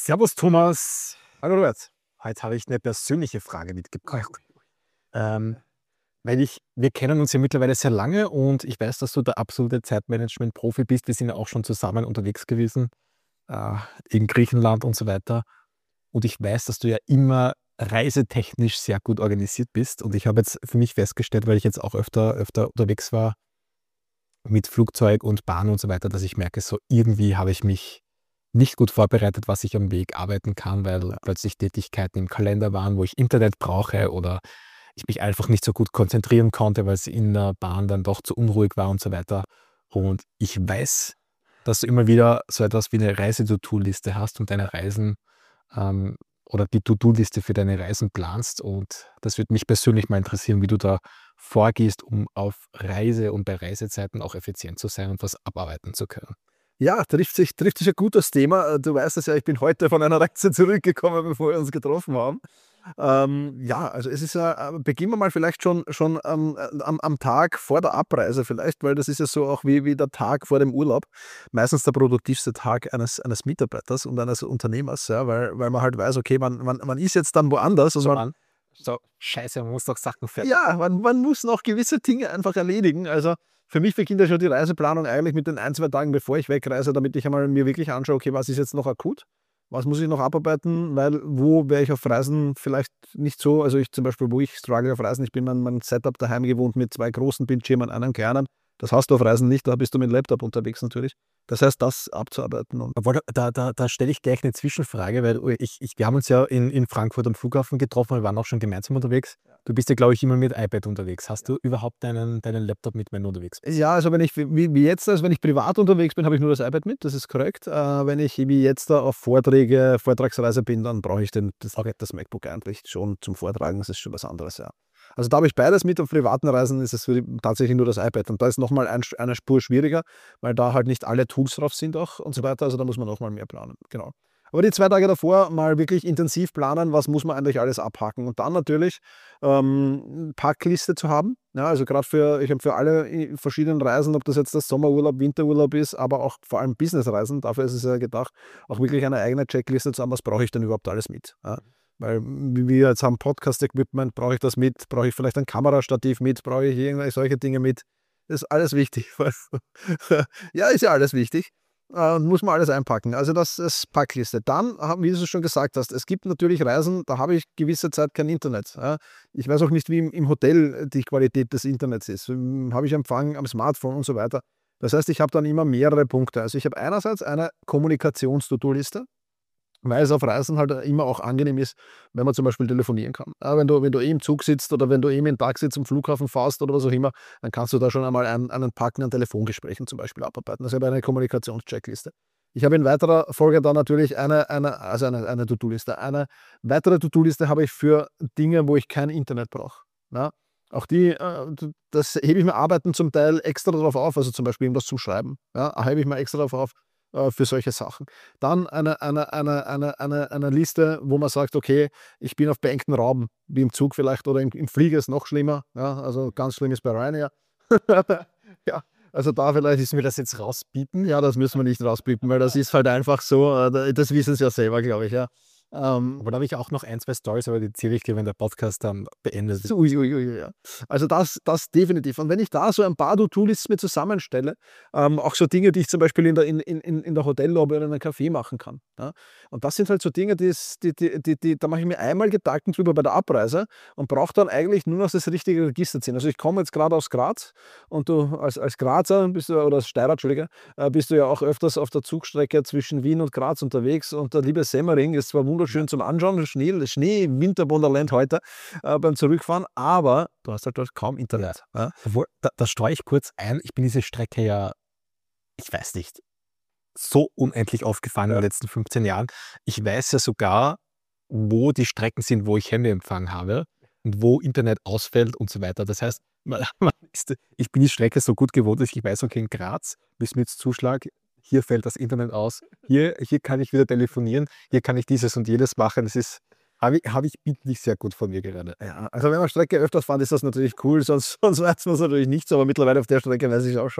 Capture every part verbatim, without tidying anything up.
Servus Thomas, Hallo Robert. heute habe ich eine persönliche Frage mitgebracht. Ähm, weil ich, wir kennen uns ja mittlerweile sehr lange und ich weiß, dass du der absolute Zeitmanagement-Profi bist. Wir sind ja auch schon zusammen unterwegs gewesen, äh, in Griechenland und so weiter. Und ich weiß, dass du ja immer reisetechnisch sehr gut organisiert bist. Und ich habe jetzt für mich festgestellt, weil ich jetzt auch öfter, öfter unterwegs war mit Flugzeug und Bahn und so weiter, dass ich merke, so irgendwie habe ich mich nicht gut vorbereitet, was ich am Weg arbeiten kann, weil plötzlich Tätigkeiten im Kalender waren, wo ich Internet brauche oder ich mich einfach nicht so gut konzentrieren konnte, weil es in der Bahn dann doch zu unruhig war und so weiter. Und ich weiß, dass du immer wieder so etwas wie eine Reise-To-Do-Liste hast und deine Reisen ähm, oder die To-Do-Liste für deine Reisen planst. Und das würde mich persönlich mal interessieren, wie du da vorgehst, um auf Reise und bei Reisezeiten auch effizient zu sein und was abarbeiten zu können. Ja, trifft sich, trifft sich ein gutes Thema. Du weißt es ja, ich bin heute von einer Reise zurückgekommen, bevor wir uns getroffen haben. Ähm, ja, also es ist ja, äh, beginnen wir mal vielleicht schon, schon ähm, äh, am, am Tag vor der Abreise vielleicht, weil das ist ja so auch wie, wie der Tag vor dem Urlaub. Meistens der produktivste Tag eines, eines Mitarbeiters und eines Unternehmers, ja, weil, weil man halt weiß, okay, man, man, man ist jetzt dann woanders und So, man, Mann. So, scheiße, man muss doch Sachen fertig. ja, man, man muss noch gewisse Dinge einfach erledigen. Also für mich beginnt ja schon die Reiseplanung eigentlich mit den ein, zwei Tagen, bevor ich wegreise, damit ich einmal mir wirklich anschaue, okay, was ist jetzt noch akut? Was muss ich noch abarbeiten? Weil wo wäre ich auf Reisen vielleicht nicht so, also ich zum Beispiel, wo ich struggle auf Reisen, ich bin mein, mein Setup daheim gewohnt mit zwei großen Bildschirmen, einem kleinen. Das hast du auf Reisen nicht, da bist du mit dem Laptop unterwegs natürlich. Das heißt, das abzuarbeiten. Und Obwohl, da, da, da stelle ich gleich eine Zwischenfrage, weil ich, ich, wir haben uns ja in, in Frankfurt am Flughafen getroffen, wir waren auch schon gemeinsam unterwegs. Du bist ja, glaube ich, immer mit iPad unterwegs. Hast du überhaupt deinen, deinen Laptop mit, wenn du unterwegs bist? ja, also wenn ich wie, wie jetzt, also wenn ich privat unterwegs bin, habe ich nur das iPad mit, das ist korrekt. Äh, wenn ich wie jetzt da auf Vorträge, Vortragsreise bin, dann brauche ich den, das, das MacBook eigentlich schon zum Vortragen, das ist schon was anderes, ja. Also da habe ich beides mit, auf privaten Reisen ist es für die, tatsächlich nur das iPad. Und da ist nochmal ein, eine Spur schwieriger, weil da halt nicht alle Tools drauf sind auch und so weiter. Also da muss man nochmal mehr planen, genau. Aber die zwei Tage davor mal wirklich intensiv planen, was muss man eigentlich alles abhaken. Und dann natürlich ähm, Packliste zu haben. Ja, also gerade für, ich habe für alle verschiedenen Reisen, ob das jetzt das Sommerurlaub, Winterurlaub ist, aber auch vor allem Businessreisen, dafür ist es ja gedacht, auch wirklich eine eigene Checkliste zu haben, was brauche ich denn überhaupt alles mit. Ja. Weil wie wir jetzt haben Podcast-Equipment, brauche ich das mit, brauche ich vielleicht ein Kamerastativ mit, brauche ich irgendwelche solche Dinge mit. Das ist alles wichtig. Ja, ist ja alles wichtig. Äh, muss man alles einpacken. Also das ist Packliste. Dann, wie du schon gesagt hast, es gibt natürlich Reisen, da habe ich gewisse Zeit kein Internet. Ja. Ich weiß auch nicht, wie im, im Hotel die Qualität des Internets ist. Habe ich Empfang am Smartphone und so weiter. Das heißt, ich habe dann immer mehrere Punkte. Also ich habe einerseits eine Kommunikations-To-Do-Liste, weil es auf Reisen halt immer auch angenehm ist, wenn man zum Beispiel telefonieren kann. Ja, wenn du, wenn du eh im Zug sitzt oder wenn du eben in Taxi zum Flughafen fährst oder was auch immer, dann kannst du da schon einmal einen, einen Packen an Telefongesprächen zum Beispiel abarbeiten. Das ist aber eine Kommunikationscheckliste. Ich habe in weiterer Folge dann natürlich eine, eine, also eine, eine To-Do-Liste. Eine weitere To-Do-Liste habe ich für Dinge, wo ich kein Internet brauche. Ja? Auch die, das hebe ich mir Arbeiten zum Teil extra darauf auf, also zum Beispiel irgendwas zum Schreiben. Ja? Hebe ich mir extra darauf auf, für solche Sachen. Dann eine, eine, eine, eine, eine, eine Liste, wo man sagt, okay, ich bin auf beengten Raum, wie im Zug vielleicht oder im, im Flieger ist noch schlimmer. Ja, also ganz schlimm ist bei Ryanair. Ja, also da vielleicht ist Müssen wir das jetzt rausbieten? ja, das müssen wir nicht rausbieten, weil das ist halt einfach so, das wissen sie ja selber, glaube ich, ja. Ähm, aber da habe ich auch noch ein, zwei Storys, aber die erzähle ich dir, wenn der Podcast dann beendet ist. Ui, ui, ui, ja. Also das, das definitiv. Und wenn ich da so ein paar To-Do-Lists mir zusammenstelle, ähm, auch so Dinge, die ich zum Beispiel in der, in, in, in der Hotellobby oder in einem Café machen kann. Ja. Und das sind halt so Dinge, die, die, die, die, die, da mache ich mir einmal Gedanken drüber bei der Abreise und brauche dann eigentlich nur noch das richtige Register ziehen. Also ich komme jetzt gerade aus Graz und du als, als Grazer bist du, oder als Steirer, Entschuldige, äh, bist du ja auch öfters auf der Zugstrecke zwischen Wien und Graz unterwegs und der liebe Semmering ist zwar wunderschön zum Anschauen, Schnee, Schnee Winterwunderland heute äh, beim Zurückfahren, aber du hast halt dort kaum Internet. Ja. Ja? Obwohl, da, da streue ich kurz ein, ich bin diese Strecke ja, ich weiß nicht, so unendlich aufgefahren ja. in den letzten fünfzehn Jahren. Ich weiß ja sogar, wo die Strecken sind, wo ich Handyempfang habe und wo Internet ausfällt und so weiter. Das heißt, man, man ist, ich bin die Strecke so gut gewohnt, dass ich weiß, okay, in Graz bis mit Zuschlag, hier fällt das Internet aus, hier, hier kann ich wieder telefonieren, hier kann ich dieses und jenes machen. Das ist, habe ich, hab ich bildlich sehr gut von mir gerade. Ja, also wenn man Strecke öfters fährt, ist das natürlich cool, sonst, sonst weiß man es natürlich nicht so, aber mittlerweile auf der Strecke weiß ich es auch schon.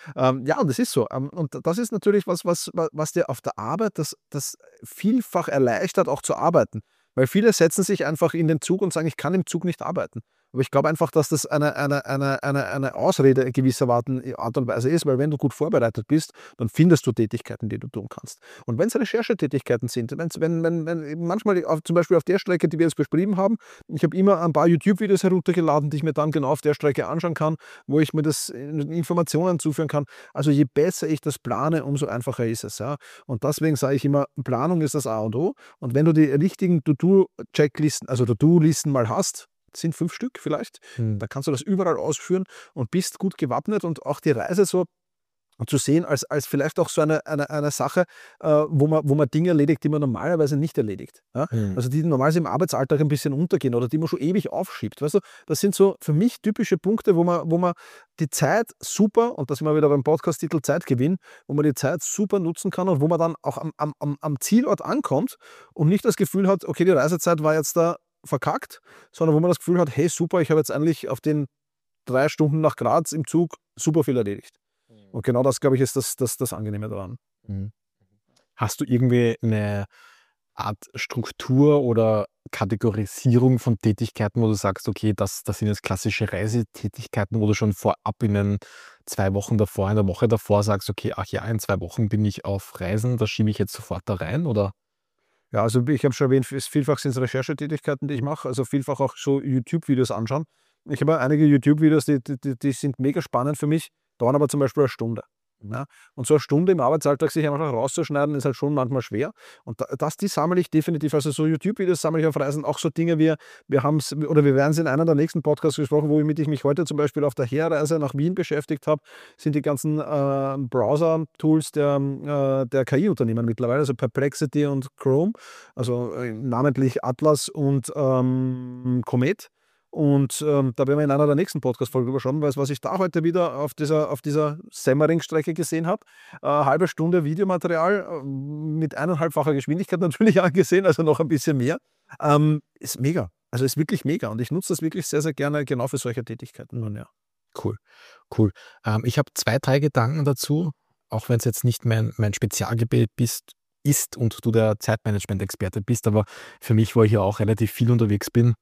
Ähm, ja, und das ist so. Ähm, und das ist natürlich was, was, wa- was dir auf der Arbeit das, das vielfach erleichtert, auch zu arbeiten. Weil viele setzen sich einfach in den Zug und sagen, ich kann im Zug nicht arbeiten. Aber ich glaube einfach, dass das eine, eine, eine, eine, eine Ausrede gewisser Art und Weise ist, weil wenn du gut vorbereitet bist, dann findest du Tätigkeiten, die du tun kannst. Und wenn es Recherchetätigkeiten sind, wenn's, wenn, wenn, wenn manchmal auf, zum Beispiel auf der Strecke, die wir jetzt beschrieben haben, ich habe immer ein paar YouTube-Videos heruntergeladen, die ich mir dann genau auf der Strecke anschauen kann, wo ich mir das Informationen zuführen kann. Also je besser ich das plane, umso einfacher ist es. Ja? Und deswegen sage ich immer, Planung ist das A und O. Und wenn du die richtigen To-Do-Checklisten, also To-Do-Listen mal hast, sind fünf Stück vielleicht, Hm. da kannst du das überall ausführen und bist gut gewappnet und auch die Reise so zu sehen als, als vielleicht auch so eine, eine, eine Sache, äh, wo, man, wo man Dinge erledigt, die man normalerweise nicht erledigt. Ja? Hm. Also die normalerweise im Arbeitsalltag ein bisschen untergehen oder die man schon ewig aufschiebt. Weißt du, das sind so für mich typische Punkte, wo man, wo man die Zeit super, und da sind wir wieder beim Podcast-Titel Zeitgewinn, wo man die Zeit super nutzen kann und wo man dann auch am, am, am am Zielort ankommt und nicht das Gefühl hat, okay, die Reisezeit war jetzt da verkackt, sondern wo man das Gefühl hat, hey super, ich habe jetzt eigentlich auf den drei Stunden nach Graz im Zug super viel erledigt. Und genau das, glaube ich, ist das, das, das Angenehme daran. Mhm. Hast du irgendwie eine Art Struktur oder Kategorisierung von Tätigkeiten, wo du sagst, okay, das, das sind jetzt klassische Reisetätigkeiten, wo du schon vorab in den zwei Wochen davor, in der Woche davor sagst, okay, ach ja, in zwei Wochen bin ich auf Reisen, das schiebe ich jetzt sofort da rein, oder? Ja, also ich habe schon erwähnt, es- vielfach sind es Recherchetätigkeiten, die ich mache, also vielfach auch so YouTube-Videos anschauen. Ich habe einige YouTube-Videos, die, die, die die sind mega spannend für mich, dauern aber zum Beispiel eine Stunde. Ja? Und so eine Stunde im Arbeitsalltag sich einfach rauszuschneiden, ist halt schon manchmal schwer. Und da, das, die sammle ich definitiv. Also so YouTube-Videos sammle ich auf Reisen. Auch so Dinge wie, wir haben es, oder wir werden es in einer der nächsten Podcasts gesprochen, womit ich mich heute zum Beispiel auf der Herreise nach Wien beschäftigt habe, sind die ganzen äh, Browser-Tools der, äh, der K I-Unternehmen mittlerweile, also Perplexity und Chrome, also äh, namentlich Atlas und ähm, Comet. Und ähm, da werden wir in einer der nächsten Podcast-Folgen drüber schauen, weil was ich da heute wieder auf dieser, auf dieser Semmering-Strecke gesehen habe, äh, halbe Stunde Videomaterial äh, mit eineinhalbfacher Geschwindigkeit natürlich angesehen, also noch ein bisschen mehr, ähm, ist mega. Also ist wirklich mega und ich nutze das wirklich sehr, sehr gerne genau für solche Tätigkeiten. Nun ja. Cool, cool. Ähm, ich habe zwei, drei Gedanken dazu, auch wenn es jetzt nicht mein, mein Spezialgebiet bist, ist und du der Zeitmanagement-Experte bist, aber für mich, wo ich ja auch relativ viel unterwegs bin,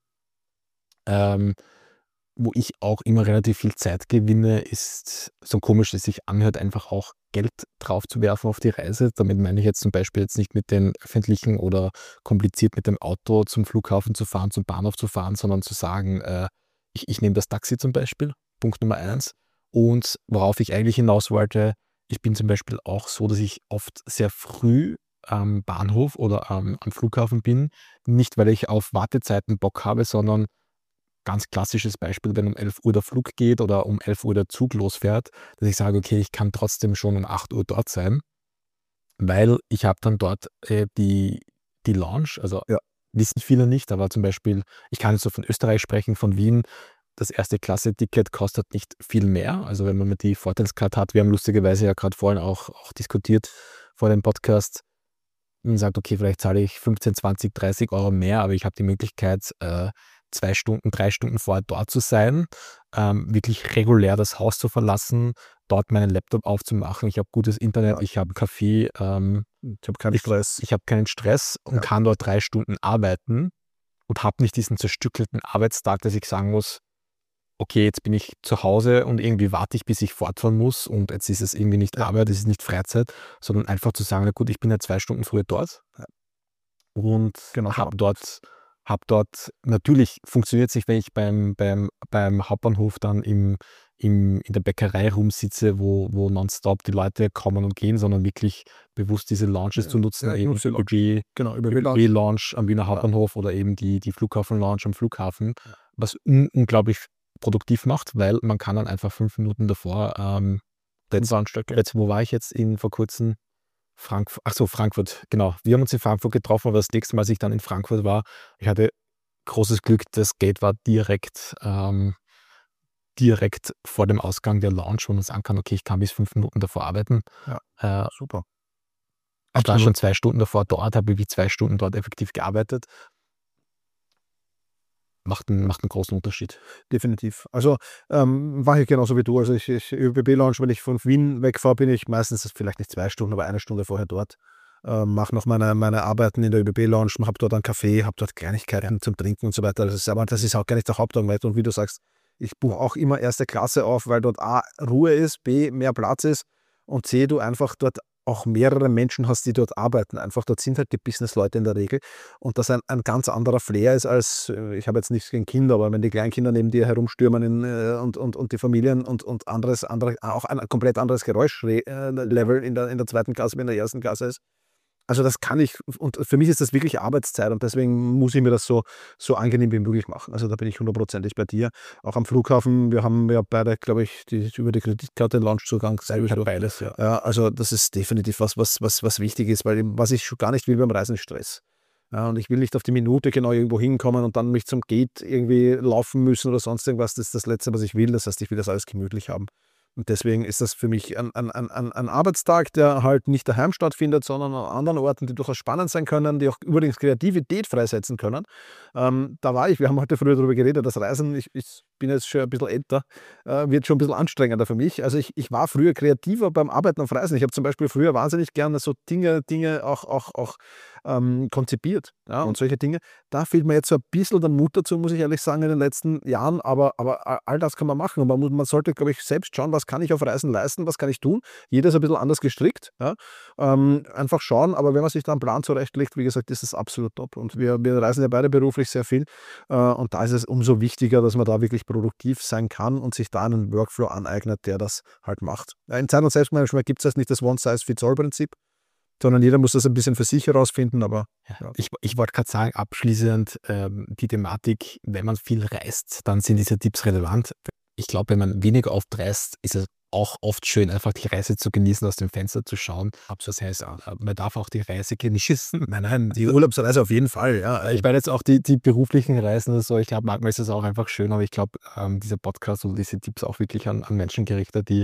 ähm, wo ich auch immer relativ viel Zeit gewinne, ist, so komisch es sich anhört, einfach auch Geld drauf zu werfen auf die Reise. Damit meine ich jetzt zum Beispiel jetzt nicht mit den öffentlichen oder kompliziert mit dem Auto zum Flughafen zu fahren, zum Bahnhof zu fahren, sondern zu sagen, äh, ich, ich nehme das Taxi zum Beispiel, Punkt Nummer eins. Und worauf ich eigentlich hinaus wollte, ich bin zum Beispiel auch so, dass ich oft sehr früh am Bahnhof oder am, am Flughafen bin, nicht weil ich auf Wartezeiten Bock habe, sondern ganz klassisches Beispiel, wenn um elf Uhr der Flug geht oder um elf Uhr der Zug losfährt, dass ich sage, okay, ich kann trotzdem schon um acht Uhr dort sein, weil ich habe dann dort äh, die, die Lounge, also Ja. wissen viele nicht, aber zum Beispiel, ich kann jetzt so von Österreich sprechen, von Wien, das erste Klasse-Ticket kostet nicht viel mehr, also wenn man die Vorteilskarte hat, wir haben lustigerweise ja gerade vorhin auch, auch diskutiert vor dem Podcast, und sagt, okay, vielleicht zahle ich fünfzehn, zwanzig, dreißig Euro mehr, aber ich habe die Möglichkeit, äh, zwei Stunden, drei Stunden vorher dort zu sein, ähm, wirklich regulär das Haus zu verlassen, dort meinen Laptop aufzumachen. Ich habe gutes Internet, Ja. ich habe Kaffee, ähm, Ich habe keinen ich, Stress. ich habe keinen Stress und Ja. kann dort drei Stunden arbeiten und habe nicht diesen zerstückelten Arbeitstag, dass ich sagen muss, okay, jetzt bin ich zu Hause und irgendwie warte ich, bis ich fortfahren muss und jetzt ist es irgendwie nicht Ja. Arbeit, es ist nicht Freizeit, sondern einfach zu sagen, na gut, ich bin ja zwei Stunden früher dort und Genau so habe habe ich dort, hab dort, natürlich funktioniert es nicht, wenn ich beim, beim, beim Hauptbahnhof dann im, im, in der Bäckerei rumsitze, wo, wo nonstop die Leute kommen und gehen, sondern wirklich bewusst diese Lounges Ja. zu nutzen, Ja, ich eben nutze die über die Genau, über über WLAN. die Lounge am Wiener Ja. Hauptbahnhof oder eben die, die Flughafen-Lounge am Flughafen, Ja. was un unglaublich produktiv macht, weil man kann dann einfach fünf Minuten davor, ähm, jetzt, Bahnsteig. jetzt, wo war ich jetzt in vor kurzem? Frankfurt, ach so, Frankfurt, genau. Wir haben uns in Frankfurt getroffen, aber das nächste Mal, als ich dann in Frankfurt war, ich hatte großes Glück, das Gate war direkt, ähm, direkt vor dem Ausgang der Lounge, wo man sagen kann, okay, ich kann bis fünf Minuten davor arbeiten. Ja. Äh, Super. ich war Absolut. schon zwei Stunden davor dort, habe wie zwei Stunden dort effektiv gearbeitet. macht einen, macht einen großen Unterschied. Definitiv. Also ähm, mache ich genauso wie du. Also ich, ich ÖBB-Lounge, wenn ich von Wien wegfahre, bin ich meistens vielleicht nicht zwei Stunden, aber eine Stunde vorher dort. Ähm, mache noch meine, meine Arbeiten in der ÖBB-Lounge, habe dort einen Kaffee, habe dort Kleinigkeiten ja. zum Trinken und so weiter. Das ist, aber das ist auch gar nicht der Hauptaugenmerk. Und wie du sagst, ich buche auch immer erste Klasse auf, weil dort A, Ruhe ist, B, mehr Platz ist und C, du einfach dort auch mehrere Menschen hast, die dort arbeiten. Einfach dort sind halt die Businessleute in der Regel und das ein, ein ganz anderer Flair ist als, ich habe jetzt nichts gegen Kinder, aber wenn die Kleinkinder neben dir herumstürmen in, und, und, und die Familien und, und anderes, andere, auch ein komplett anderes Geräuschlevel in der, in der zweiten Klasse wie in der ersten Klasse ist. Also das kann ich, und für mich ist das wirklich Arbeitszeit und deswegen muss ich mir das so, so angenehm wie möglich machen. Also da bin ich hundertprozentig bei dir. Auch am Flughafen, wir haben ja beide, glaube ich, die, über die Kreditkarte den Launchzugang. Ich habe beides, ja. Ja. Also das ist definitiv was, was, was, was wichtig ist, weil was ich schon gar nicht will beim Reisen ist Stress. Ja, und ich will nicht auf die Minute genau irgendwo hinkommen und dann mich zum Gate irgendwie laufen müssen oder sonst irgendwas. Das ist das Letzte, was ich will. Das heißt, ich will das alles gemütlich haben. Und deswegen ist das für mich ein, ein, ein, ein Arbeitstag, der halt nicht daheim stattfindet, sondern an anderen Orten, die durchaus spannend sein können, die auch übrigens Kreativität freisetzen können. Ähm, da war ich, wir haben heute früher darüber geredet, das Reisen, ich, ich bin jetzt schon ein bisschen älter, äh, wird schon ein bisschen anstrengender für mich. Also ich, ich war früher kreativer beim Arbeiten auf Reisen. Ich habe zum Beispiel früher wahnsinnig gerne so Dinge, Dinge auch, auch, auch ähm, konzipiert, ja, und solche Dinge. Da fehlt mir jetzt so ein bisschen der Mut dazu, muss ich ehrlich sagen, in den letzten Jahren, aber, aber all das kann man machen und man, muss, man sollte, glaube ich, selbst schauen, was kann ich auf Reisen leisten, was kann ich tun. Jeder ist ein bisschen anders gestrickt, ja. ähm, einfach schauen, aber wenn man sich da einen Plan zurechtlegt, wie gesagt, ist das absolut top und wir, wir reisen ja beide beruflich sehr viel äh, und da ist es umso wichtiger, dass man da wirklich produktiv sein kann und sich da einen Workflow aneignet, der das halt macht. In Zeit- und Selbstmanagement gibt es jetzt nicht das One-Size-Fits-All-Prinzip, sondern jeder muss das ein bisschen für sich herausfinden, aber ja. Ja. Ich, ich wollte gerade sagen, abschließend ähm, die Thematik, wenn man viel reist, dann sind diese Tipps relevant. Ich glaube, wenn man weniger oft reist, ist es auch oft schön, einfach die Reise zu genießen, aus dem Fenster zu schauen. Das heißt, man darf auch die Reise genießen. Nein, nein, die Urlaubsreise auf jeden Fall. Ja. Ich meine jetzt auch die, die beruflichen Reisen oder so, ich glaube, manchmal ist es auch einfach schön, aber ich glaube, ähm, dieser Podcast oder diese Tipps auch wirklich an, an Menschen gerichtet, die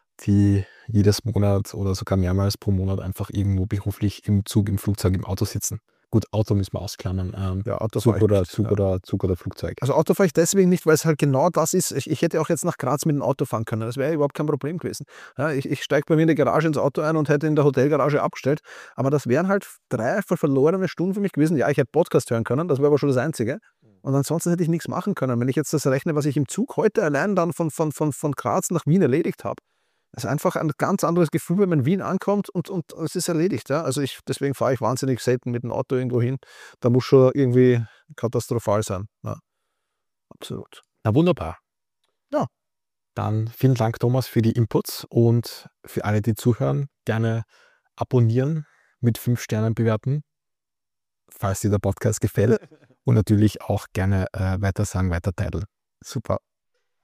die jedes Monat oder sogar mehrmals pro Monat einfach irgendwo beruflich im Zug, im Flugzeug, im Auto sitzen. Gut, Auto müssen wir ausklammern. Ähm, ja, Auto Zug, oder, Zug, ja. oder, Zug oder Flugzeug. Also Auto fahre ich deswegen nicht, weil es halt genau das ist. Ich, ich hätte auch jetzt nach Graz mit dem Auto fahren können. Das wäre überhaupt kein Problem gewesen. Ja, ich ich steige bei mir in die Garage ins Auto ein und hätte in der Hotelgarage abgestellt. Aber das wären halt drei verlorene Stunden für mich gewesen. Ja, ich hätte Podcast hören können, das wäre aber schon das Einzige. Und ansonsten hätte ich nichts machen können. Wenn ich jetzt das rechne, was ich im Zug heute allein dann von, von, von, von Graz nach Wien erledigt habe, das ist einfach ein ganz anderes Gefühl, wenn man in Wien ankommt und, und es ist erledigt. Ja? Also ich, deswegen fahre ich wahnsinnig selten mit dem Auto irgendwo hin. Da muss schon irgendwie katastrophal sein. Ja. Absolut. Na wunderbar. Ja. Dann vielen Dank, Thomas, für die Inputs und für alle, die zuhören, gerne abonnieren, mit fünf Sternen bewerten, falls dir der Podcast gefällt und natürlich auch gerne äh, weiter sagen, weiter teilen. Super.